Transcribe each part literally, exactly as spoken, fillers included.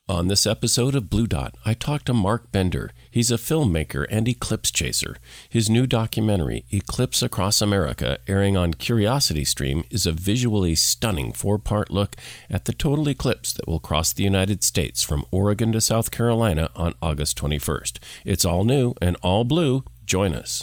On this episode of Blue Dot, I talked to Mark Bender. He's a filmmaker and eclipse chaser. His new documentary, Eclipse Across America, airing on CuriosityStream, is a visually stunning four-part look at the total eclipse that will cross the United States from Oregon to South Carolina on August twenty-first. It's all new and all blue. Join us.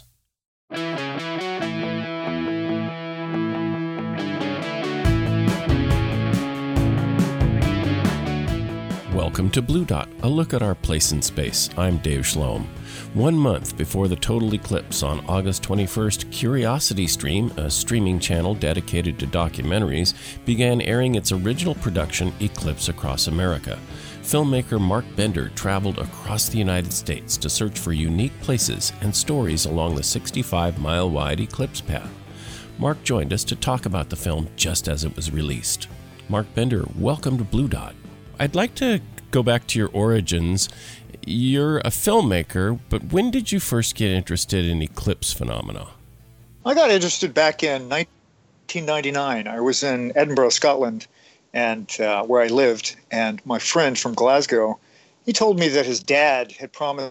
Welcome to Blue Dot, a look at our place in space. I'm Dave Schloem. One month before the total eclipse on August twenty-first, CuriosityStream, a streaming channel dedicated to documentaries, began airing its original production, Eclipse Across America. Filmmaker Mark Bender traveled across the United States to search for unique places and stories along the sixty-five mile wide eclipse path. Mark joined us to talk about the film just as it was released. Mark Bender, welcome to Blue Dot. I'd like to go back to your origins. You're a filmmaker, but when did you first get interested in eclipse phenomena? I got interested back in nineteen ninety-nine. I was in Edinburgh, Scotland, and uh, where I lived, and my friend from Glasgow, he told me that his dad had promised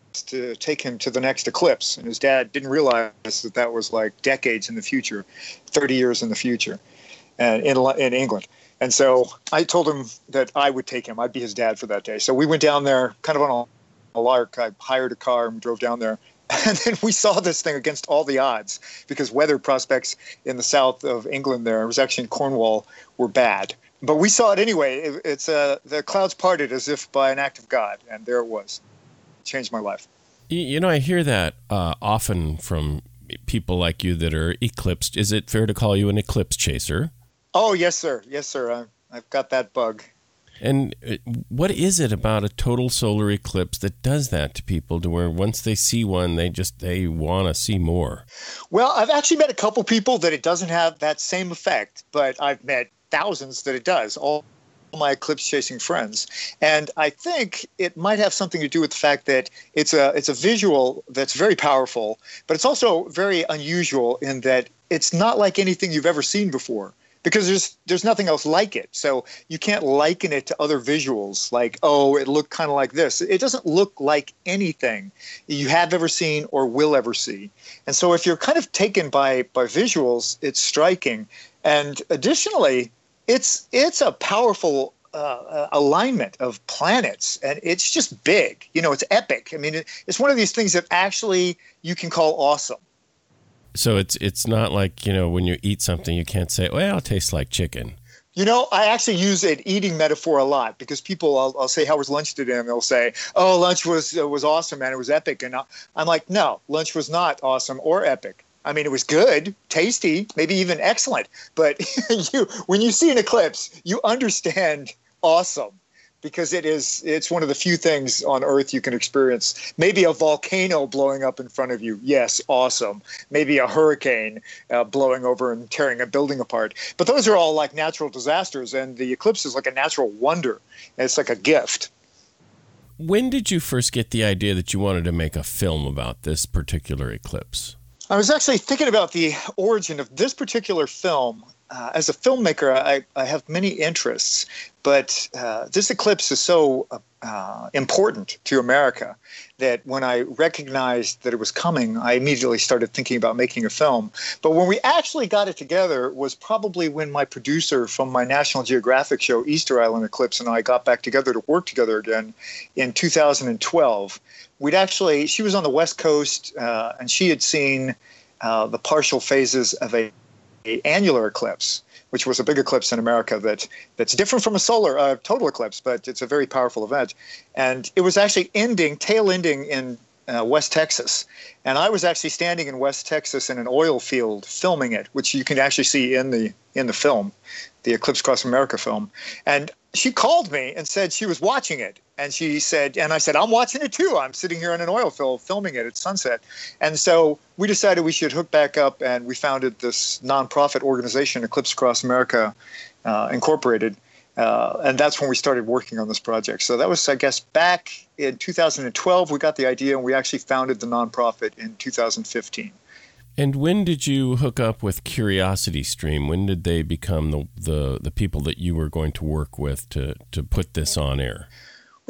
to take him to the next eclipse, and his dad didn't realize that that was like decades in the future, thirty years in the future, and in in England. And so I told him that I would take him. I'd be his dad for that day. So we went down there kind of on a, a lark. I hired a car and drove down there. And then we saw this thing against all the odds because weather prospects in the south of England there, it was actually in Cornwall, were bad. But we saw it anyway. It, it's uh, the clouds parted as if by an act of God. And there it was. It changed my life. You know, I hear that uh, often from people like you that are eclipsed. Is it fair to call you an eclipse chaser? Oh, yes, sir. Yes, sir. I, I've got that bug. And what is it about a total solar eclipse that does that to people to where once they see one, they just, they want to see more? Well, I've actually met a couple people that it doesn't have that same effect, but I've met thousands that it does, all my eclipse chasing friends. And I think it might have something to do with the fact that it's a, it's a visual that's very powerful, but it's also very unusual in that it's not like anything you've ever seen before. Because there's there's nothing else like it. So you can't liken it to other visuals like, oh, it looked kind of like this. It doesn't look like anything you have ever seen or will ever see. And so if you're kind of taken by by visuals, it's striking. And additionally, it's it's a powerful uh, alignment of planets. And it's just big. You know, it's epic. I mean, it, it's one of these things that actually you can call awesome. So it's it's not like, you know, when you eat something, you can't say, well, it tastes like chicken. You know, I actually use an eating metaphor a lot because people, I'll, I'll say, how was lunch today? And they'll say, oh, lunch was uh, was awesome, man. It was epic. And I'm like, no, lunch was not awesome or epic. I mean, it was good, tasty, maybe even excellent. But you, when you see an eclipse, you understand awesome. Because it is, it's one of the few things on Earth you can experience. Maybe a volcano blowing up in front of you. Yes, awesome. Maybe a hurricane uh, blowing over and tearing a building apart. But those are all like natural disasters, and the eclipse is like a natural wonder. It's like a gift. When did you first get the idea that you wanted to make a film about this particular eclipse? I was actually thinking about the origin of this particular film. Uh, as a filmmaker, I, I have many interests, but uh, this eclipse is so uh, important to America that when I recognized that it was coming, I immediately started thinking about making a film. But when we actually got it together was probably when my producer from my National Geographic show, Easter Island Eclipse, and I got back together to work together again in two thousand twelve. We'd actually, she was on the West Coast, uh, and she had seen uh, the partial phases of a A annular eclipse, which was a big eclipse in America that that's different from a solar uh, total eclipse, but it's a very powerful event. And it was actually ending, tail ending in uh, West Texas. And I was actually standing in West Texas in an oil field filming it, which you can actually see in the in the film, the Eclipse Across America film. And she called me and said she was watching it. And she said, and I said, I'm watching it too. I'm sitting here in an oil field filming it at sunset. And so we decided we should hook back up, and we founded this nonprofit organization, Eclipse Across America uh, Incorporated. Uh, and that's when we started working on this project. So that was, I guess, back in two thousand twelve, we got the idea, and we actually founded the nonprofit in two thousand fifteen. And when did you hook up with CuriosityStream? When did they become the, the, the people that you were going to work with to, to put this on air?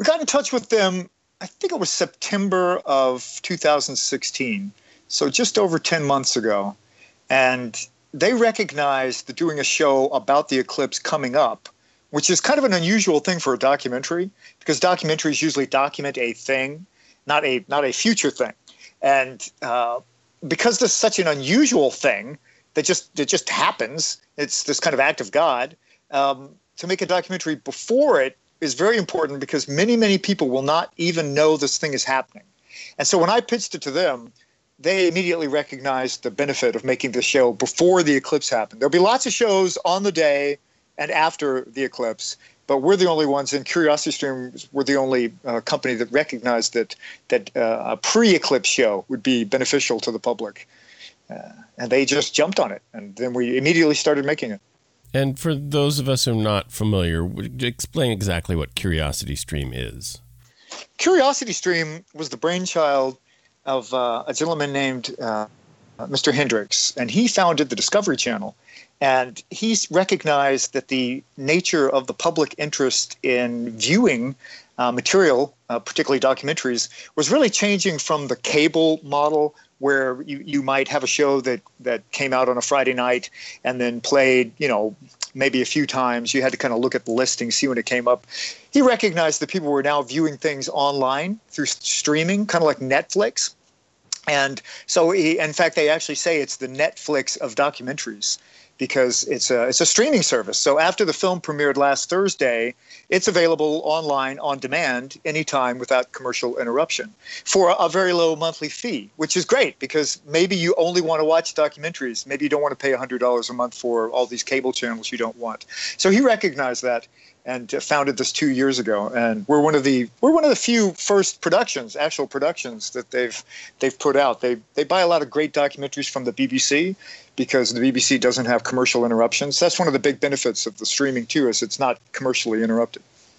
we got in touch with them, I think it was September of two thousand sixteen, so just over ten months ago. And they recognized that doing a show about the eclipse coming up, which is kind of an unusual thing for a documentary, because documentaries usually document a thing, not a not a future thing. And uh, because this is such an unusual thing that just that just happens, it's this kind of act of God, um, to make a documentary before it is very important, because many, many people will not even know this thing is happening. And so when I pitched it to them, they immediately recognized the benefit of making the show before the eclipse happened. There'll be lots of shows on the day and after the eclipse, but we're the only ones, and CuriosityStream were the only uh, company that recognized that that uh, a pre-eclipse show would be beneficial to the public. Uh, and they just jumped on it, and then we immediately started making it. And for those of us who are not familiar, would you explain exactly what CuriosityStream is? CuriosityStream was the brainchild of uh, a gentleman named uh, Mister Hendricks, and he founded the Discovery Channel. And he's recognized that the nature of the public interest in viewing uh, material, uh, particularly documentaries, was really changing from the cable model, where you, you might have a show that, that came out on a Friday night and then played, you know, maybe a few times. You had to kind of look at the listing, see when it came up. He recognized that people were now viewing things online through streaming, kind of like Netflix. And so, he, in fact, they actually say it's the Netflix of documentaries, because it's a, it's a streaming service. So after the film premiered last Thursday, it's available online on demand anytime without commercial interruption for a, a very low monthly fee, which is great, because maybe you only want to watch documentaries. Maybe you don't want to pay one hundred dollars a month for all these cable channels you don't want. So he recognized that and founded this two years ago. And we're one of the we're one of the few first productions, actual productions, that they've they've put out. They they buy a lot of great documentaries from the B B C, because the B B C doesn't have commercial interruptions. That's one of the big benefits of the streaming too, is it's not commercially interrupted.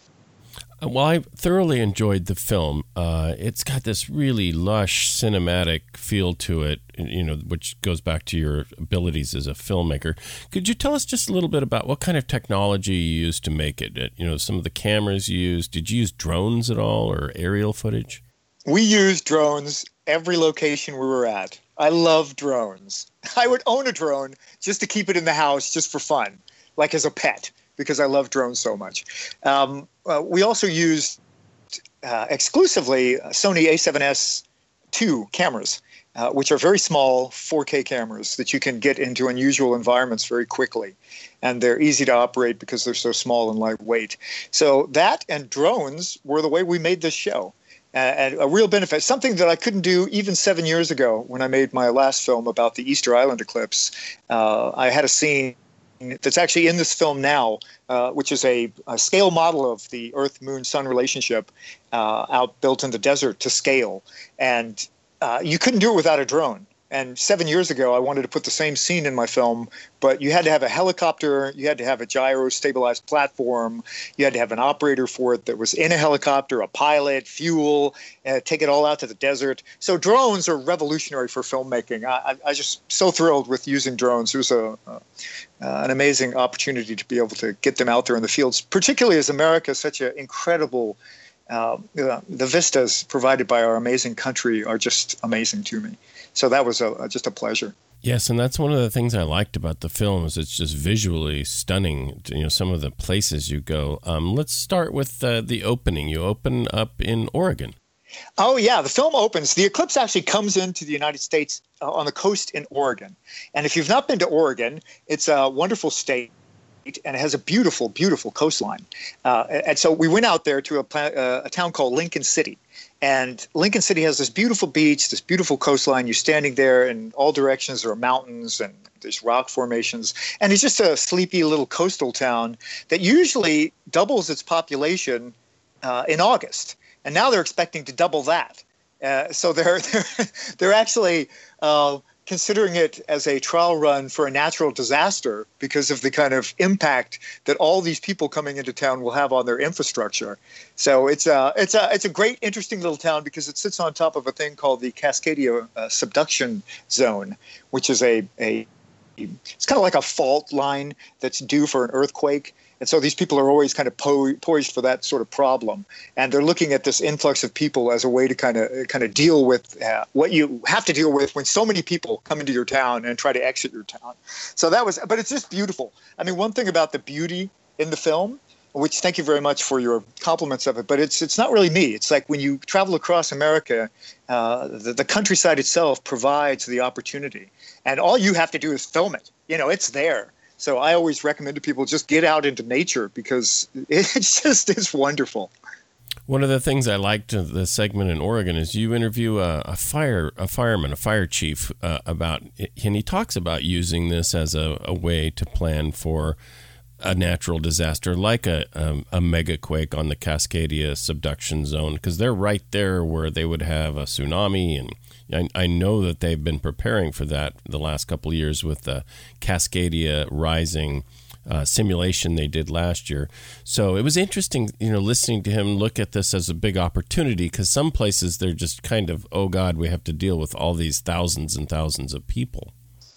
Well, I thoroughly enjoyed the film. Uh, it's got this really lush cinematic feel to it, you know, which goes back to your abilities as a filmmaker. Could you tell us just a little bit about what kind of technology you used to make it? You know, some of the cameras you used. Did you use drones at all, or aerial footage? We used drones every location we were at. I love drones. I would own a drone just to keep it in the house, just for fun, like as a pet, because I love drones so much. Um, uh, we also used uh, exclusively Sony A seven S two cameras, uh, which are very small four K cameras that you can get into unusual environments very quickly. And they're easy to operate because they're so small and lightweight. So that and drones were the way we made this show. And a real benefit, something that I couldn't do even seven years ago when I made my last film about the Easter Island eclipse. Uh, I had a scene that's actually in this film now, uh, which is a, a scale model of the Earth-Moon-Sun relationship uh, out built in the desert to scale. And uh, you couldn't do it without a drone. And seven years ago, I wanted to put the same scene in my film, but you had to have a helicopter, you had to have a gyro-stabilized platform, you had to have an operator for it that was in a helicopter, a pilot, fuel, uh, take it all out to the desert. So drones are revolutionary for filmmaking. I, I, I was just so thrilled with using drones. It was a, uh, an amazing opportunity to be able to get them out there in the fields, particularly as America is such an incredible Uh, the vistas provided by our amazing country are just amazing to me. So that was a, just a pleasure. Yes, and that's one of the things I liked about the film, is it's just visually stunning, you know, some of the places you go. Um, let's start with uh, the opening. You open up in Oregon. Oh, yeah. The film opens. The eclipse actually comes into the United States uh, on the coast in Oregon. And if you've not been to Oregon, it's a wonderful state. And it has a beautiful, beautiful coastline. Uh, and so we went out there to a, uh, a town called Lincoln City. And Lincoln City has this beautiful beach, this beautiful coastline. You're standing there in all directions. There are mountains and there's rock formations. And it's just a sleepy little coastal town that usually doubles its population uh, in August. And now they're expecting to double that. Uh, so they're, they're, they're actually uh, considering it as a trial run for a natural disaster because of the kind of impact that all these people coming into town will have on their infrastructure. So it's a, it's a, it's a great, interesting little town because it sits on top of a thing called the Cascadia uh, Subduction Zone, which is a, a it's kind of like a fault line that's due for an earthquake. And so these people are always kind of po- poised for that sort of problem. And they're looking at this influx of people as a way to kind of kind of deal with uh, what you have to deal with when so many people come into your town and try to exit your town. So that was, but it's just beautiful. I mean, one thing about the beauty in the film, which thank you very much for your compliments of it, but it's it's not really me. It's like when you travel across America, uh, the, the countryside itself provides the opportunity. And all you have to do is film it. You know, it's there. So I always recommend to people just get out into nature because it's just it's wonderful. One of the things I liked of the segment in Oregon is you interview a, a fire a fireman, a fire chief uh, about, and he talks about using this as a, a way to plan for a natural disaster like a um, a mega quake on the Cascadia subduction zone, because they're right there where they would have a tsunami, and I, I know that they've been preparing for that the last couple of years with the Cascadia rising uh, simulation they did last year. So it was interesting, you know, listening to him look at this as a big opportunity, because some places they're just kind of, oh God, we have to deal with all these thousands and thousands of people.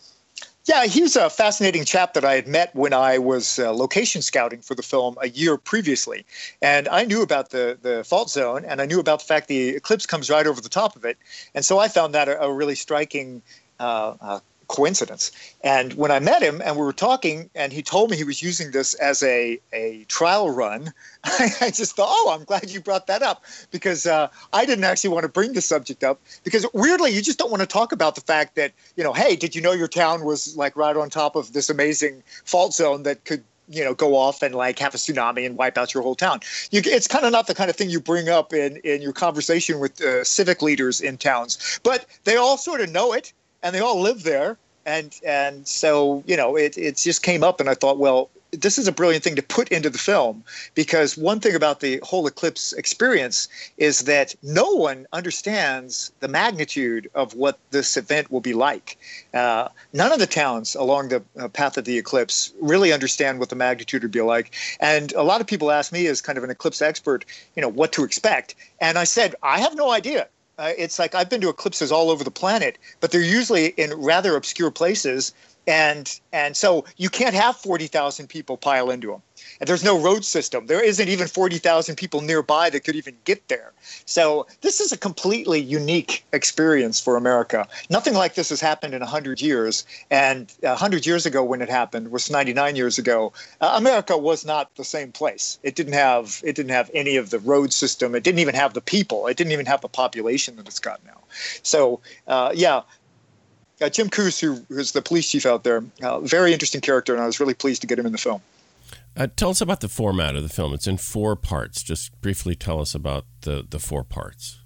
Yeah, he was a fascinating chap that I had met when I was uh, location scouting for the film a year previously. And I knew about the, the fault zone, and I knew about the fact the eclipse comes right over the top of it. And so I found that a, a really striking uh, uh, coincidence. And when I met him and we were talking, and he told me he was using this as a, a trial run, I just thought, oh, I'm glad you brought that up, because uh, I didn't actually want to bring the subject up, because weirdly, you just don't want to talk about the fact that, you know, hey, did you know your town was like right on top of this amazing fault zone that could, you know, go off and like have a tsunami and wipe out your whole town. You, it's kind of not the kind of thing you bring up in, in your conversation with uh, civic leaders in towns, but they all sort of know it. And they all live there, and and so, you know, it it just came up, and I thought, well, this is a brilliant thing to put into the film, because one thing about the whole eclipse experience is that no one understands the magnitude of what this event will be like. Uh, none of the towns along the uh, path of the eclipse really understand what the magnitude would be like. And a lot of people ask me, as kind of an eclipse expert, you know, what to expect. And I said, I have no idea. Uh, it's like I've been to eclipses all over the planet, but they're usually in rather obscure places. And and so you can't have forty thousand people pile into them. And there's no road system. There isn't even forty thousand people nearby that could even get there. So this is a completely unique experience for America. Nothing like this has happened in one hundred years. And one hundred years ago when it happened, was ninety-nine years ago, uh, America was not the same place. It didn't have it didn't have any of the road system. It didn't even have the people. It didn't even have the population that it's got now. So, uh, yeah. Uh, Jim Coos, who, who's the police chief out there, uh, very interesting character, and I was really pleased to get him in the film. Uh, tell us about the format of the film. It's in four parts. Just briefly tell us about the, the four parts.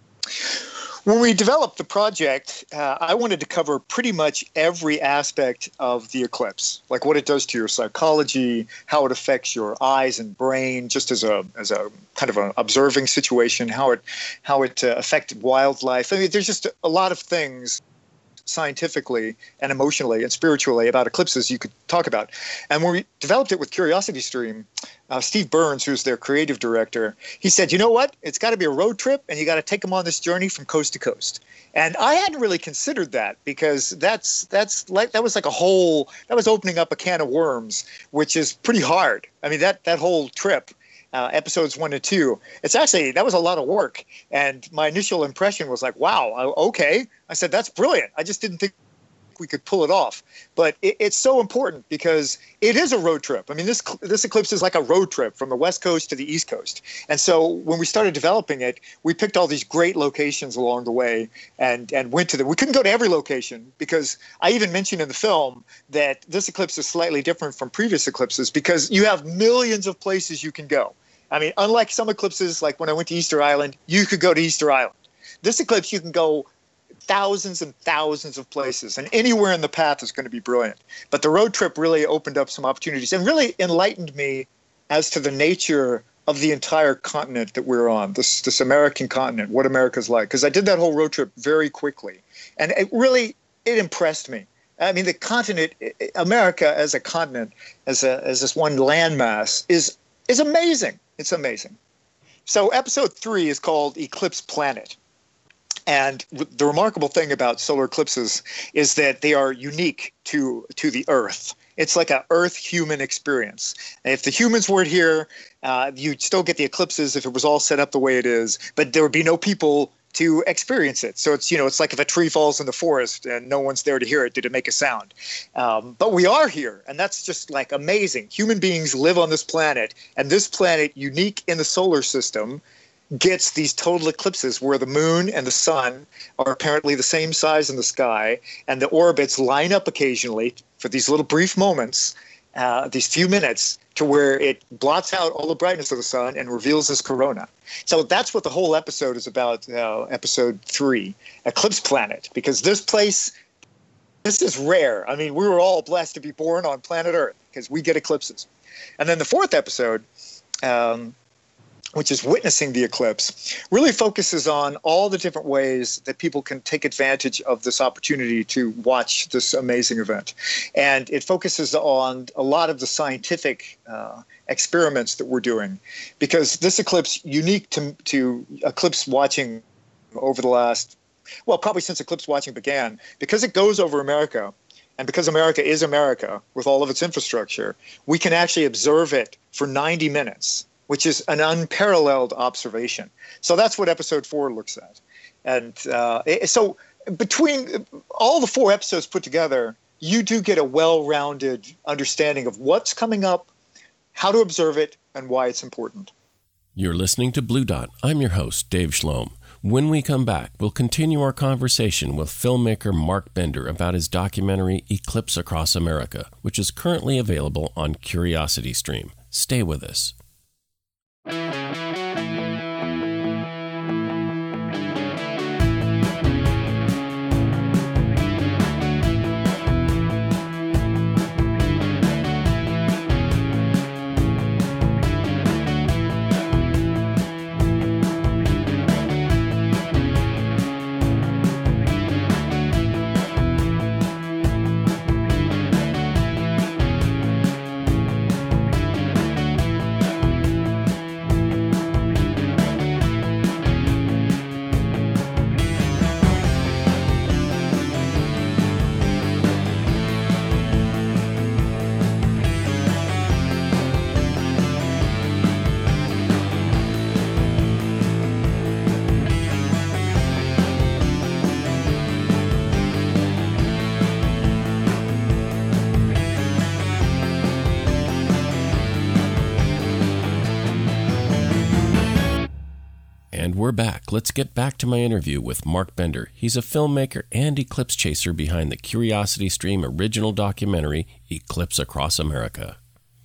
When we developed the project, uh, I wanted to cover pretty much every aspect of the eclipse, like what it does to your psychology, how it affects your eyes and brain, just as a as a kind of an observing situation, how it how it uh, affected wildlife. I mean, there's just a lot of things scientifically and emotionally and spiritually about eclipses you could talk about. And when we developed it with CuriosityStream, uh, Steve Burns, who's their creative director, he said, you know what? It's got to be a road trip, and you got to take them on this journey from coast to coast. And I hadn't really considered that, because that's that's like that was like a whole that was opening up a can of worms, which is pretty hard. I mean, that that whole trip. Uh, episodes one and two, it's actually, that was a lot of work. And my initial impression was like, wow, okay. I said, that's brilliant. I just didn't think we could pull it off. But it, it's so important, because it is a road trip. I mean, this this eclipse is like a road trip from the West Coast to the East Coast. And so when we started developing it, we picked all these great locations along the way and, and went to them. We couldn't go to every location, because I even mentioned in the film that this eclipse is slightly different from previous eclipses, because you have millions of places you can go. I mean, unlike some eclipses, like when I went to Easter Island, you could go to Easter Island. This eclipse, you can go thousands and thousands of places, and anywhere in the path is going to be brilliant. But the road trip really opened up some opportunities and really enlightened me as to the nature of the entire continent that we're on, this this American continent, what America's like. Because I did that whole road trip very quickly, and it really, it impressed me. I mean, the continent, America as a continent, as a as this one landmass, is is amazing. It's amazing. So episode three is called Eclipse Planet. And the remarkable thing about solar eclipses is that they are unique to to the Earth. It's like a Earth-human experience. And if the humans weren't here, uh, you'd still get the eclipses if it was all set up the way it is, but there would be no people to experience it. So it's, you know, it's like if a tree falls in the forest and no one's there to hear it, did it make a sound? Um, but we are here, and that's just like amazing. Human beings live on this planet, and this planet, unique in the solar system, gets these total eclipses where the moon and the sun are apparently the same size in the sky, and the orbits line up occasionally for these little brief moments, uh, these few minutes, to where it blots out all the brightness of the sun and reveals this corona. So that's what the whole episode is about, uh, episode three, Eclipse Planet, because this place, this is rare. I mean, we were all blessed to be born on planet Earth because we get eclipses. And then the fourth episode, um, which is Witnessing the Eclipse, really focuses on all the different ways that people can take advantage of this opportunity to watch this amazing event. And it focuses on a lot of the scientific uh, experiments that we're doing, because this eclipse, unique to, to eclipse watching over the last, well, probably since eclipse watching began, because it goes over America, and because America is America with all of its infrastructure, we can actually observe it for ninety minutes. Which is an unparalleled observation. So that's what episode four looks at. And uh, so between all the four episodes put together, you do get a well-rounded understanding of what's coming up, how to observe it, and why it's important. You're listening to Blue Dot. I'm your host, Dave Schloem. When we come back, we'll continue our conversation with filmmaker Mark Bender about his documentary Eclipse Across America, which is currently available on CuriosityStream. Stay with us. We're back. Let's get back to my interview with Mark Bender. He's a filmmaker and eclipse chaser behind the CuriosityStream original documentary, Eclipse Across America.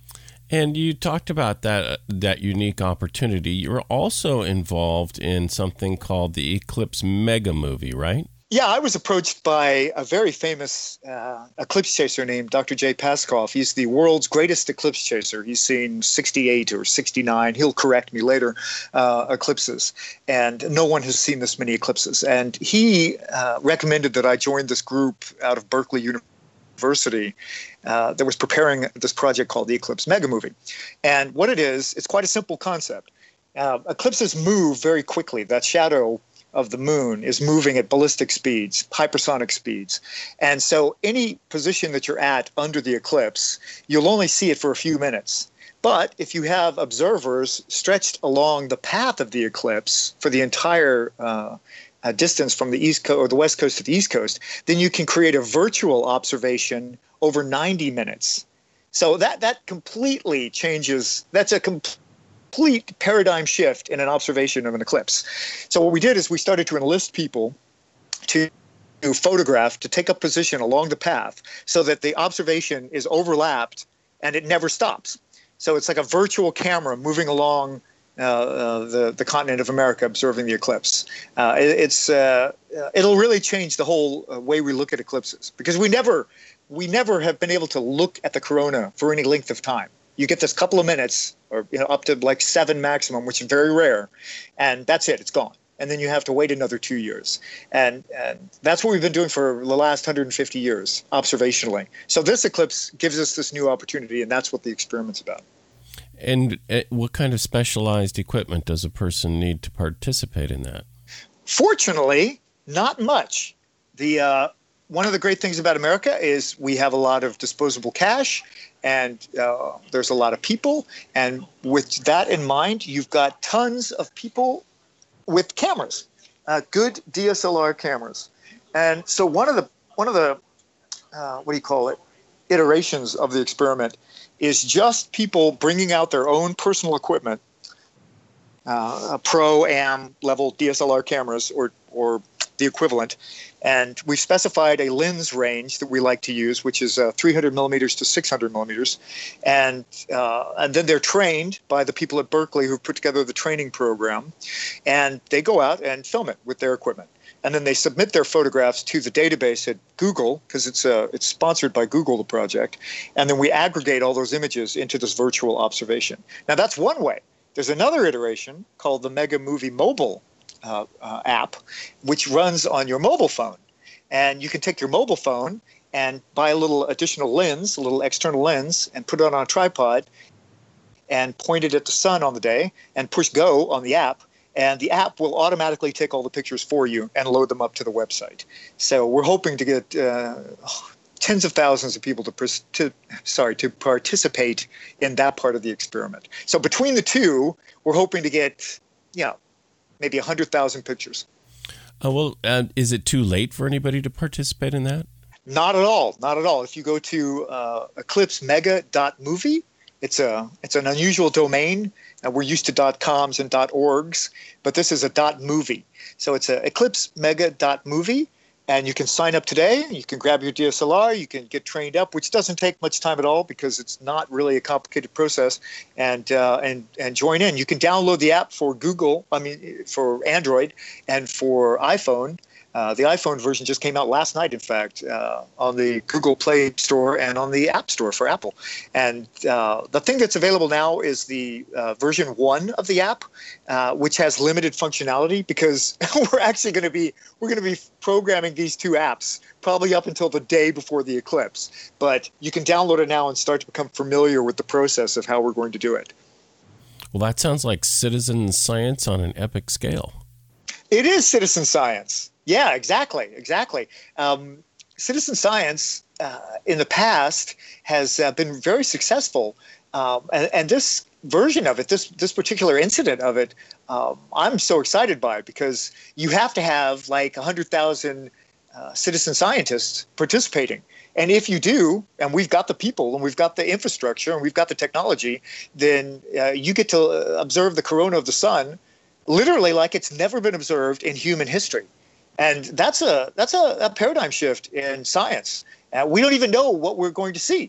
And you talked about that uh, that unique opportunity. You're also involved in something called the Eclipse Mega Movie, right? Yeah, I was approached by a very famous uh, eclipse chaser named Doctor Jay Paskoff. He's the world's greatest eclipse chaser. He's seen sixty-eight or sixty-nine, he'll correct me later, uh, eclipses. And no one has seen this many eclipses. And he uh, recommended that I join this group out of Berkeley University uh, that was preparing this project called the Eclipse Mega Movie. And what it is, it's quite a simple concept. Uh, eclipses move very quickly. That shadow of the moon is moving at ballistic speeds, hypersonic speeds. And so any position that you're at under the eclipse, you'll only see it for a few minutes. But if you have observers stretched along the path of the eclipse for the entire uh, uh, distance from the east coast or the west coast to the east coast, then you can create a virtual observation over ninety minutes. So that that completely changes, that's a complete complete paradigm shift in an observation of an eclipse. So what we did is we started to enlist people to, to photograph, to take up position along the path so that the observation is overlapped and it never stops. So it's like a virtual camera moving along uh, uh, the, the continent of America observing the eclipse. Uh, it, it's, uh, it'll really change the whole uh, way we look at eclipses, because we never, we never have been able to look at the corona for any length of time. You get this couple of minutes, or you know, up to like seven maximum, which is very rare, and that's it. It's gone, and then you have to wait another two years, and and that's what we've been doing for the last one hundred fifty years, observationally. So this eclipse gives us this new opportunity, and that's what the experiment's about. And what kind of specialized equipment does a person need to participate in that? Fortunately, not much. The uh, one of the great things about America is we have a lot of disposable cash, and uh, there's a lot of people. And with that in mind, you've got tons of people with cameras, uh, good D S L R cameras. And so one of the one of the uh, what do you call it? iterations of the experiment is just people bringing out their own personal equipment, uh, pro am level D S L R cameras or or the equivalent. And we've specified a lens range that we like to use, which is uh, three hundred millimeters to six hundred millimeters. And, uh, and then they're trained by the people at Berkeley who've put together the training program. And they go out and film it with their equipment. And then they submit their photographs to the database at Google, because it's uh, it's sponsored by Google, the project. And then we aggregate all those images into this virtual observation. Now, that's one way. There's another iteration called the Mega Movie Mobile uh, uh, app, which runs on your mobile phone. And you can take your mobile phone and buy a little additional lens, a little external lens, and put it on a tripod and point it at the sun on the day and push go on the app. And the app will automatically take all the pictures for you and load them up to the website. So we're hoping to get uh, tens of thousands of people to, pers- to sorry to participate in that part of the experiment. So between the two, we're hoping to get, you know, maybe one hundred thousand pictures. Uh, well, uh, is it too late for anybody to participate in that? Not at all. Not at all. If you go to uh, eclipse mega dot movie, it's a it's an unusual domain. Uh, we're used to .coms and .orgs, but this is a .movie. So it's a eclipse mega dot movie, and you can sign up today. You can grab your D S L R. You can get trained up, which doesn't take much time at all because it's not really a complicated process, and uh, and and join in. You can download the app for Google, I mean, for Android and for iPhone. Uh, the iPhone version just came out last night, in fact, uh, on the Google Play Store and on the App Store for Apple. And uh, the thing that's available now is the uh, version one of the app, uh, which has limited functionality because we're actually going to be we're going to be programming these two apps probably up until the day before the eclipse. But you can download it now and start to become familiar with the process of how we're going to do it. Well, that sounds like citizen science on an epic scale. It is citizen science. Yeah, exactly, exactly. Um, citizen science uh, in the past has uh, been very successful, um, and, and this version of it, this this particular incident of it, um, I'm so excited by it because you have to have like one hundred thousand uh, citizen scientists participating. And if you do, and we've got the people and we've got the infrastructure and we've got the technology, then uh, you get to observe the corona of the sun literally like it's never been observed in human history. And that's a that's a, a paradigm shift in science. Uh, we don't even know what we're going to see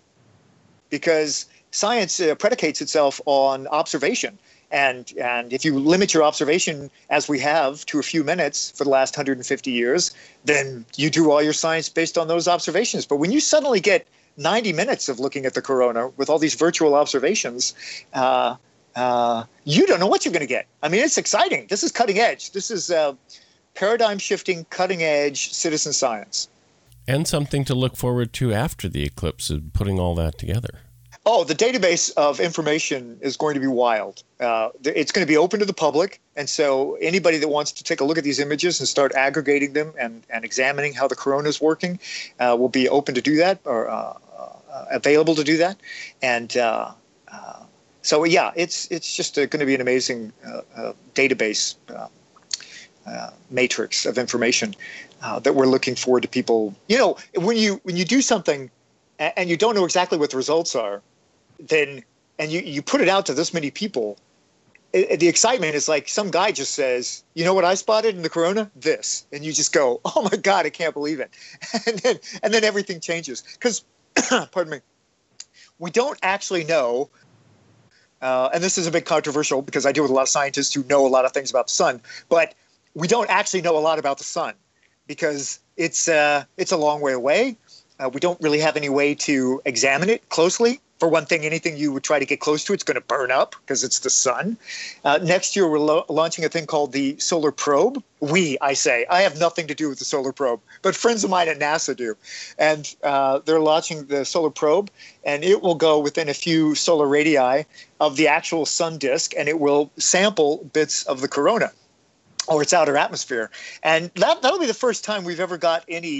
because science uh, predicates itself on observation. And and if you limit your observation, as we have, to a few minutes for the last one hundred fifty years, then you do all your science based on those observations. But when you suddenly get ninety minutes of looking at the corona with all these virtual observations, uh, uh, you don't know what you're going to get. I mean, it's exciting. This is cutting edge. This is uh, paradigm-shifting, cutting-edge citizen science. And something to look forward to after the eclipse is putting all that together. Oh, the database of information is going to be wild. Uh, it's going to be open to the public, and so anybody that wants to take a look at these images and start aggregating them and, and examining how the corona is working uh, will be open to do that or uh, uh, available to do that. And uh, uh, so, yeah, it's it's just uh, going to be an amazing uh, uh, database uh, Uh, matrix of information uh, that we're looking forward to people. You know, when you when you do something and, and you don't know exactly what the results are, then and you, you put it out to this many people, it, it, the excitement is like some guy just says, you know what I spotted in the corona? This. And you just go, oh my God, I can't believe it. And then and then everything changes. Because, pardon me, we don't actually know. Uh, and this is a bit controversial because I deal with a lot of scientists who know a lot of things about the sun, but we don't actually know a lot about the sun because it's uh, it's a long way away. Uh, we don't really have any way to examine it closely. For one thing, anything you would try to get close to, it's going to burn up because it's the sun. Uh, next year, we're lo- launching a thing called the Solar Probe. We, I say, I have nothing to do with the Solar Probe, but friends of mine at NASA do. And uh, they're launching the Solar Probe, and it will go within a few solar radii of the actual sun disk, and it will sample bits of the corona or its outer atmosphere. And that, that'll be the first time we've ever got any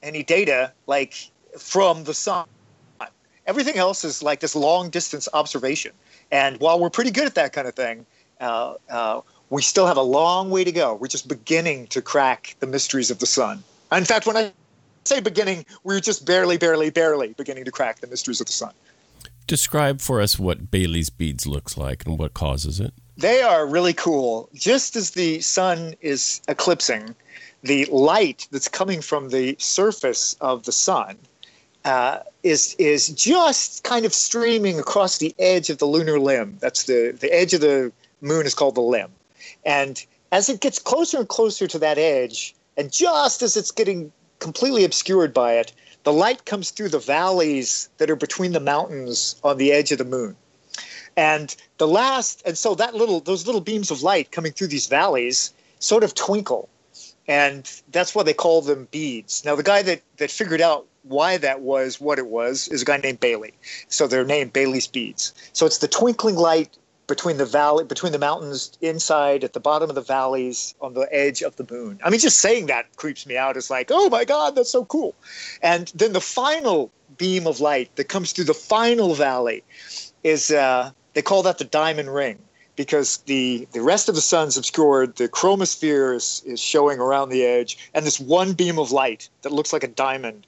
any data like from the sun. Everything else is like this long distance observation. And while we're pretty good at that kind of thing, uh, uh, we still have a long way to go. We're just beginning to crack the mysteries of the sun. In fact, when I say beginning, we're just barely, barely, barely beginning to crack the mysteries of the sun. Describe for us what Baily's beads looks like and what causes it. They are really cool. Just as the sun is eclipsing, the light that's coming from the surface of the sun uh, is is just kind of streaming across the edge of the lunar limb. That's the, the edge of the moon is called the limb. And as it gets closer and closer to that edge, and just as it's getting completely obscured by it, the light comes through the valleys that are between the mountains on the edge of the moon. And the last, and so that little, those little beams of light coming through these valleys sort of twinkle. And that's why they call them beads. Now, the guy that, that figured out why that was what it was is a guy named Baily. So they're named Baily's beads. So it's the twinkling light between the valley, between the mountains inside at the bottom of the valleys on the edge of the moon. I mean, just saying that creeps me out. It's like, oh my God, that's so cool. And then the final beam of light that comes through the final valley is, uh, they call that the diamond ring, because the, the rest of the sun's obscured, the chromosphere is, is showing around the edge, and this one beam of light that looks like a diamond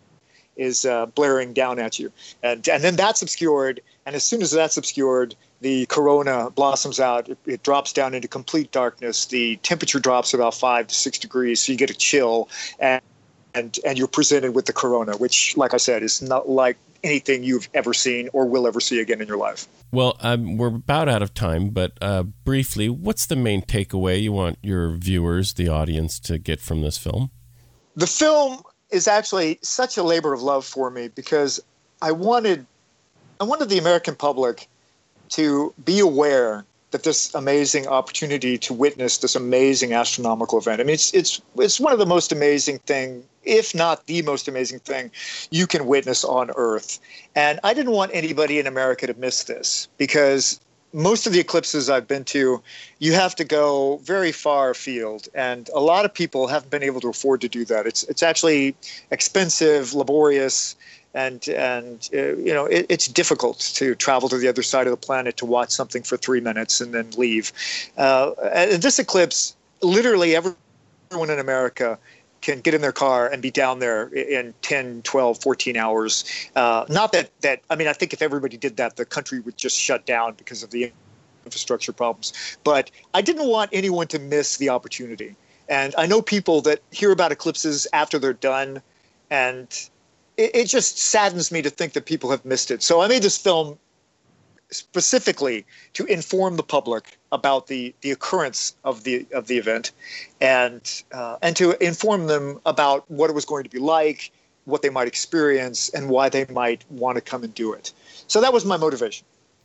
is uh, blaring down at you. And, and then that's obscured, and as soon as that's obscured, the corona blossoms out. It, it drops down into complete darkness. The temperature drops about five to six degrees, so you get a chill, and and and you're presented with the corona, which, like I said, is not like anything you've ever seen or will ever see again in your life. Well, um, we're about out of time, but uh, briefly, what's the main takeaway you want your viewers, the audience, to get from this film? The film is actually such a labor of love for me because I wanted, I wanted the American public to be aware that this amazing opportunity to witness this amazing astronomical event. I mean, it's it's it's one of the most amazing thing, if not the most amazing thing, you can witness on Earth. And I didn't want anybody in America to miss this, because most of the eclipses I've been to, you have to go very far afield, and a lot of people haven't been able to afford to do that. It's it's actually expensive, laborious, and and uh, you know it, it's difficult to travel to the other side of the planet to watch something for three minutes and then leave. Uh, and this eclipse, literally everyone in America can get in their car and be down there in ten, twelve, fourteen hours. Uh, not that, that, I mean, I think if everybody did that, the country would just shut down because of the infrastructure problems. But I didn't want anyone to miss the opportunity. And I know people that hear about eclipses after they're done, and it, it just saddens me to think that people have missed it. So I made this film specifically to inform the public about the, the occurrence of the of the event, and uh, and to inform them about what it was going to be like, what they might experience, and why they might want to come and do it. So that was my motivation.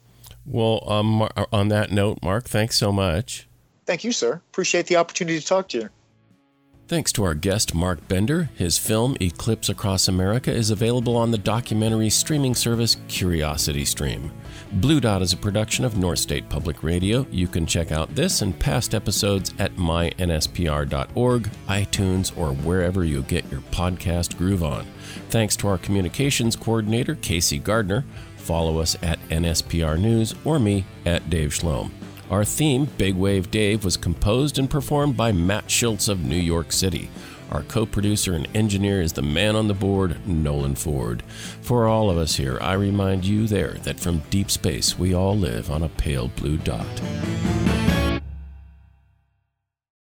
Well, um, on that note, Mark, thanks so much. Thank you, sir. Appreciate the opportunity to talk to you. Thanks to our guest, Mark Bender. His film, Eclipse Across America, is available on the documentary streaming service CuriosityStream. Blue Dot is a production of North State Public Radio. You can check out this and past episodes at my N S P R dot org, iTunes, or wherever you get your podcast groove on. Thanks to our communications coordinator, Casey Gardner. Follow us at N S P R News or me at Dave Schloem. Our theme, Big Wave Dave, was composed and performed by Matt Schultz of New York City. Our co-producer and engineer is the man on the board, Nolan Ford. For all of us here, I remind you there that from deep space we all live on a pale blue dot.